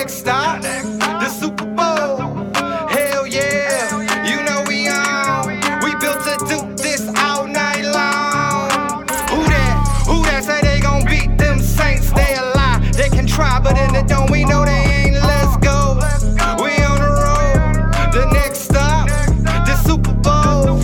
next stop, the Super Bowl. Hell yeah, you know we on. We built to do this all night long. Who that say they gon' beat them Saints? They a lie. They can try, but in the dome we know they ain't. Let's go. We on the road. The next stop, the Super Bowl.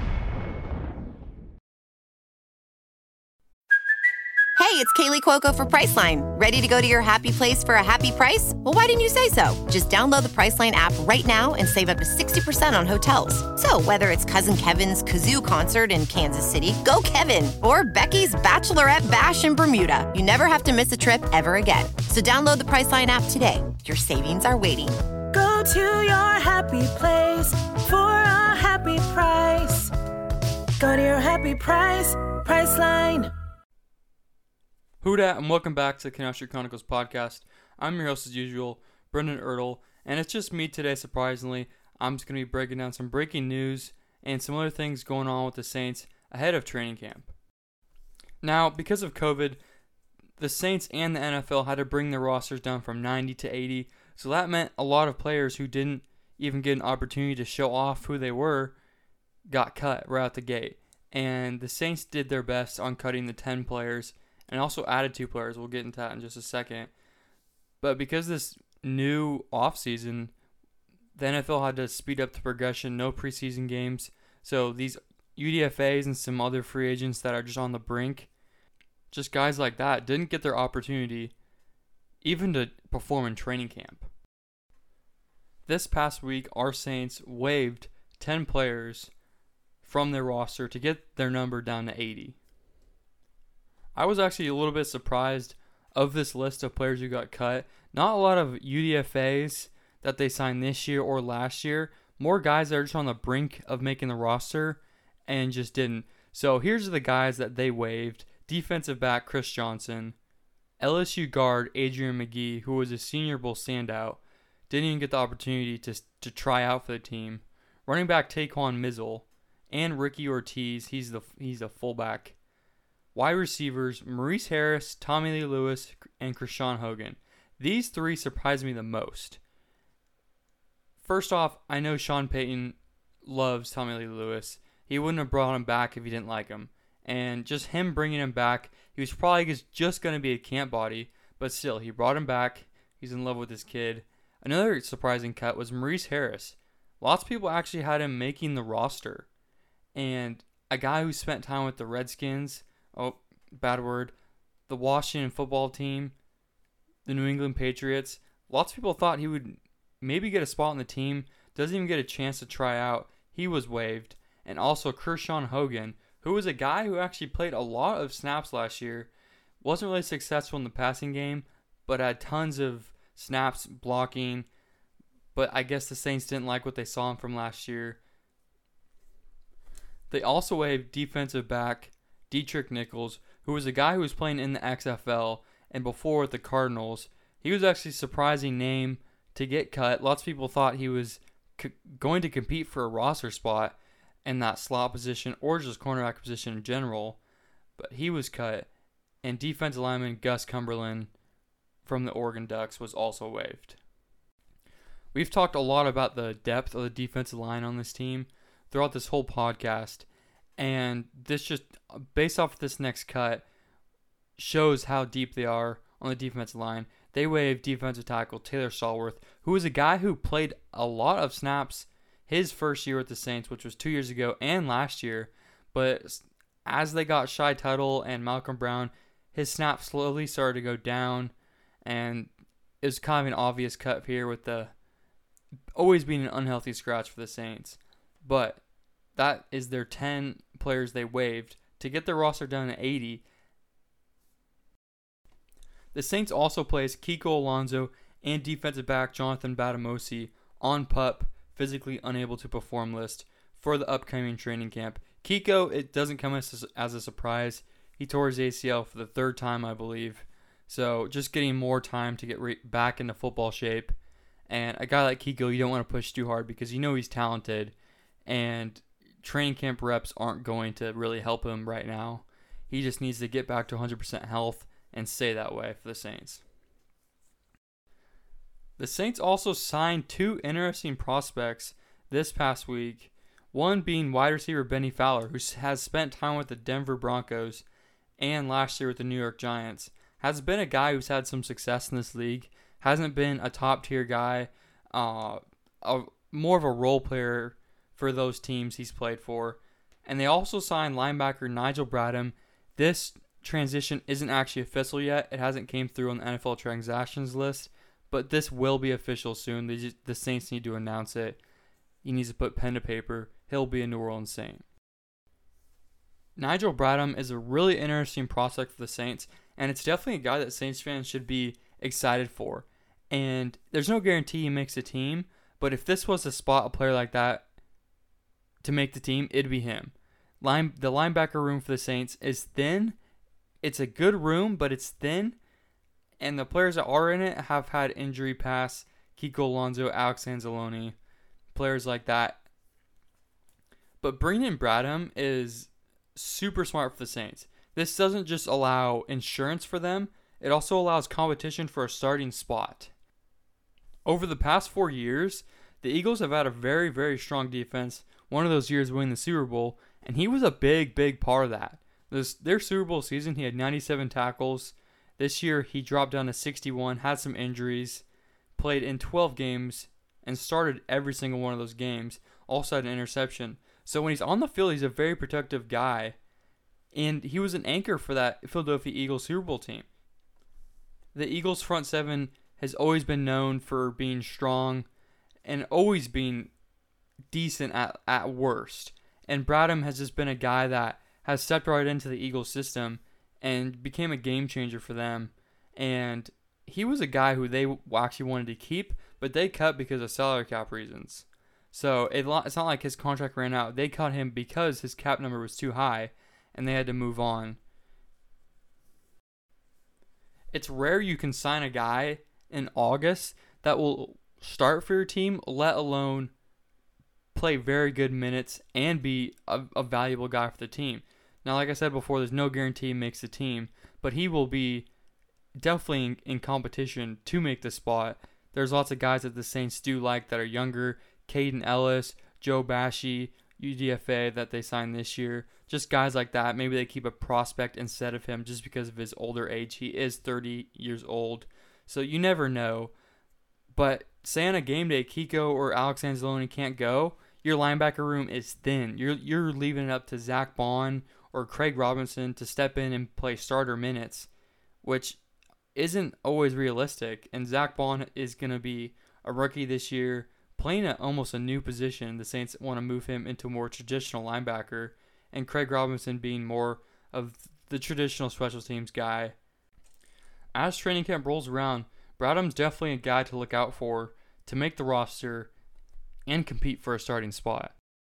Hey, it's Kaylee Cuoco for Priceline. Ready to go to your happy place for a happy price? Well, why didn't you say so? Just download the Priceline app right now and save up to 60% on hotels. So whether it's Cousin Kevin's Kazoo Concert in Kansas City, go Kevin, or Becky's Bachelorette Bash in Bermuda, you never have to miss a trip ever again. So download the Priceline app today. Your savings are waiting. Go to your happy place for a happy price. Go to your happy price, Priceline. Who dat, and welcome back to the Canal Street Chronicles podcast. I'm your host as usual, Brendan Ertle, and it's just me today, surprisingly. I'm just going to be breaking down some breaking news and some other things going on with the Saints ahead of training camp. Now, because of COVID, the Saints and the NFL had to bring their rosters down from 90 to 80, so that meant a lot of players who didn't even get an opportunity to show off who they were got cut right out the gate. And the Saints did their best on cutting the 10 players and also added 2 players. We'll get into that in just a second. But because this new offseason, the NFL had to speed up the progression, no preseason games. So these UDFAs and some other free agents that are just on the brink, just guys like that, didn't get their opportunity even to perform in training camp. This past week, our Saints waived 10 players from their roster to get their number down to 80. I was actually a little bit surprised of this list of players who got cut. Not a lot of UDFAs that they signed this year or last year. More guys that are just on the brink of making the roster and just didn't. So here's the guys that they waived. Defensive back Chris Johnson. LSU guard Adrian McGee, who was a Senior Bowl standout. Didn't even get the opportunity to try out for the team. Running back Taquan Mizzle. And Ricky Ortiz. He's a fullback. Wide receivers, Maurice Harris, Tommy Lee Lewis, and Krishan Hogan. These 3 surprised me the most. First off, I know Sean Payton loves Tommy Lee Lewis. He wouldn't have brought him back if he didn't like him. And just him bringing him back, he was probably just going to be a camp body, but still, he brought him back. He's in love with this kid. Another surprising cut was Maurice Harris. Lots of people actually had him making the roster. And a guy who spent time with the Redskins, the Washington football team, the New England Patriots. Lots of people thought he would maybe get a spot on the team. Doesn't even get a chance to try out. He was waived. And also Krishan Hogan, who was a guy who actually played a lot of snaps last year. Wasn't really successful in the passing game, but had tons of snaps blocking. But I guess the Saints didn't like what they saw him from last year. They also waived defensive back Dietrich Nichols, who was a guy who was playing in the XFL and before with the Cardinals. He was actually a surprising name to get cut. Lots of people thought he was going to compete for a roster spot in that slot position or just cornerback position in general, but he was cut. And defensive lineman Gus Cumberland from the Oregon Ducks was also waived. We've talked a lot about the depth of the defensive line on this team throughout this whole podcast. And this just, based off of this next cut, shows how deep they are on the defensive line. They waived defensive tackle Taylor Stallworth, who was a guy who played a lot of snaps his first year with the Saints, which was 2 years ago and last year. But as they got Shai Tuttle and Malcolm Brown, his snaps slowly started to go down. And it was kind of an obvious cut here with the always being an unhealthy scratch for the Saints. But that is their 10 players they waived to get their roster down to 80. The Saints also placed Kiko Alonso and defensive back Jonathan Batamosi on PUP, physically unable to perform list, for the upcoming training camp. Kiko, it doesn't come as a surprise. He tore his ACL for the 3rd time, I believe. So just getting more time to get back into football shape. And a guy like Kiko, you don't want to push too hard because you know he's talented. And training camp reps aren't going to really help him right now. He just needs to get back to 100% health and stay that way for the Saints. The Saints also signed 2 interesting prospects this past week. One being wide receiver Benny Fowler, who has spent time with the Denver Broncos and last year with the New York Giants. Has been a guy who's had some success in this league. Hasn't been a top tier guy, more of a role player for those teams he's played for. And they also signed linebacker Nigel Bradham. This transition isn't actually official yet. It hasn't came through on the NFL transactions list, but this will be official soon. The Saints need to announce it. He needs to put pen to paper. He'll be a New Orleans Saint. Nigel Bradham is a really interesting prospect for the Saints, and it's definitely a guy that Saints fans should be excited for. And there's no guarantee he makes a team, but if this was to spot a player like that to make the team, it'd be him. The linebacker room for the Saints is thin. It's a good room, but it's thin. And the players that are in it have had injury past. Kiko Alonso, Alex Anzalone, players like that. But bringing in Bradham is super smart for the Saints. This doesn't just allow insurance for them. It also allows competition for a starting spot. Over the past 4 years, the Eagles have had a very, very strong defense. One of those years winning the Super Bowl, and he was a big, big part of that. Their Super Bowl season, he had 97 tackles. This year, he dropped down to 61, had some injuries, played in 12 games, and started every single one of those games. Also had an interception. So when he's on the field, he's a very productive guy. And he was an anchor for that Philadelphia Eagles Super Bowl team. The Eagles front seven has always been known for being strong and always being decent at worst. And Bradham has just been a guy that has stepped right into the Eagles system and became a game changer for them. And he was a guy who they actually wanted to keep, but they cut because of salary cap reasons. So it's not like his contract ran out. They cut him because his cap number was too high, and they had to move on. It's rare you can sign a guy in August that will start for your team, let alone play very good minutes and be a valuable guy for the team. Now, like I said before, there's no guarantee he makes the team, but he will be definitely in competition to make the spot. There's lots of guys that the Saints do like that are younger. Caden Ellis, Joe Bashie, UDFA that they signed this year. Just guys like that. Maybe they keep a prospect instead of him just because of his older age. He is 30 years old. So you never know. But say on a game day, Kiko or Alex Anzalone can't go, your linebacker room is thin. You're leaving it up to Zach Bond or Craig Robinson to step in and play starter minutes, which isn't always realistic. And Zach Bond is going to be a rookie this year, playing at almost a new position. The Saints want to move him into a more traditional linebacker, and Craig Robinson being more of the traditional special teams guy. As training camp rolls around, Bradham's definitely a guy to look out for to make the roster and compete for a starting spot.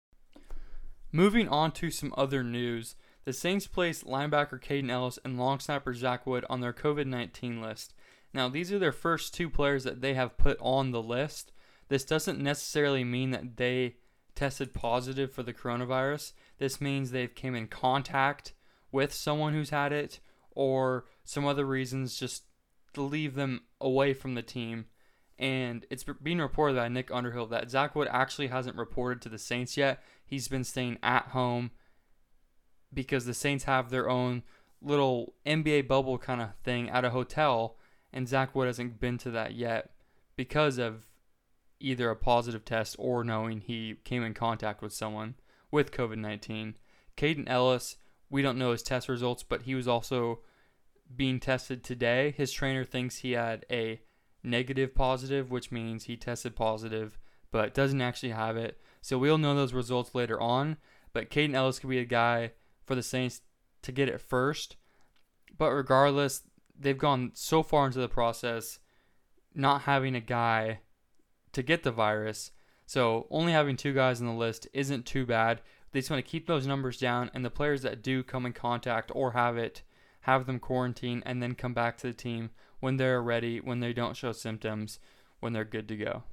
Moving on to some other news, the Saints placed linebacker Caden Ellis and long snapper Zach Wood on their COVID-19 list. Now, these are their first 2 players that they have put on the list. This doesn't necessarily mean that they tested positive for the coronavirus. This means they've came in contact with someone who's had it, or some other reasons just to leave them away from the team. And it's being reported by Nick Underhill that Zach Wood actually hasn't reported to the Saints yet. He's been staying at home because the Saints have their own little NBA bubble kind of thing at a hotel, and Zach Wood hasn't been to that yet because of either a positive test or knowing he came in contact with someone with COVID-19. Caden Ellis, we don't know his test results, but he was also being tested today. His trainer thinks he had a negative positive, which means he tested positive, but doesn't actually have it. So we'll know those results later on. But Caden Ellis could be a guy for the Saints to get it first. But regardless, they've gone so far into the process not having a guy to get the virus. So only having 2 guys on the list isn't too bad. They just want to keep those numbers down, and the players that do come in contact or have it, have them quarantine and then come back to the team when they're ready, when they don't show symptoms, when they're good to go.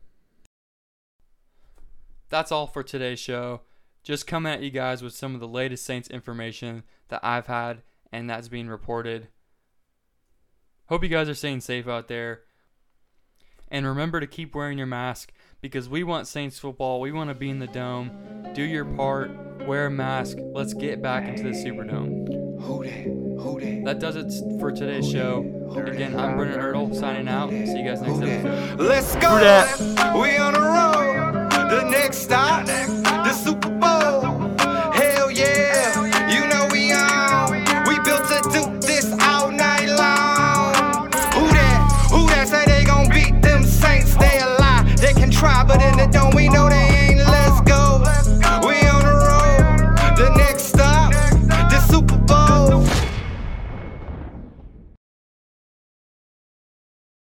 That's all for today's show. Just coming at you guys with some of the latest Saints information that I've had and that's being reported. Hope you guys are staying safe out there. And remember to keep wearing your mask because we want Saints football. We want to be in the Dome. Do your part. Wear a mask. Let's get back into the Superdome. Who that? Who that? That does it for today's show. Again, I'm Brennan Ertl signing out. See you guys next episode. Let's go. We on the road. The next stop.